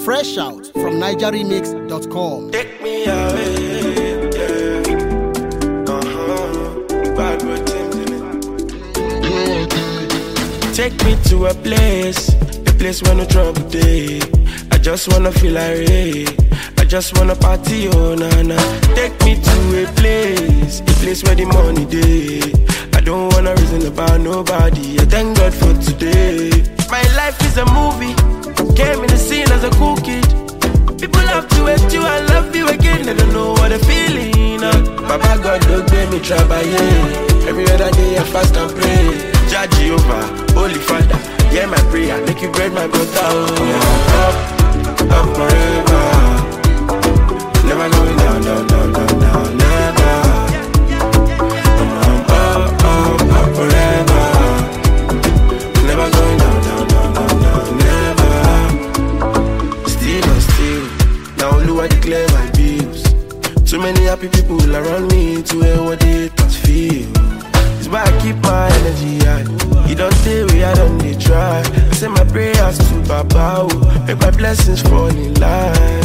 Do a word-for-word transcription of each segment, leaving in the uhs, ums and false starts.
Fresh out from niger remix dot com. Take me away, yeah. Uh-huh. Bad boy things in it. Take me to a place, a place where no trouble day. I just wanna feel irate. I just wanna party, oh na na. Take me to a place, a place where the money day. I don't wanna reason about nobody. I thank God for today. My life is a movie. Came in the scene as a cool kid. People have to hate you, I love you again. They don't know what they're feeling. Uh. Baba God don't make me try by yeah. Every other day I fast and pray. Jah Jehovah, Holy Father, yeah my prayer, make you bread my butter. Oh, yeah. Up, up forever. Never going down, down, down, down, down, never. I'm up, up, up, up forever. Never going down, down, down, down, down, never. Still and still, now only I declare my bills. Too many happy people around me to hear what they thoughts feel. It's why I keep my energy high. You don't stay where I don't need try. I say my prayers to Baba, make my blessings fall in line.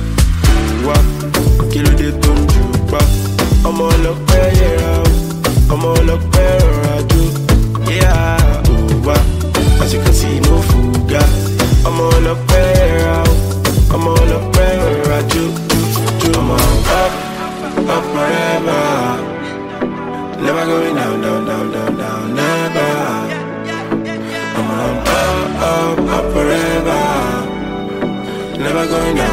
Kilo de tonju pa, I'm all up there, yeah. I'm all up there, I do, yeah. Oh, as you can see, no fuga. I'm all up there, I'm all up there, I do, do. I'm all up, up forever. Never going down, down, down, down, down, never. I'm up, up, up, up forever. Never going down.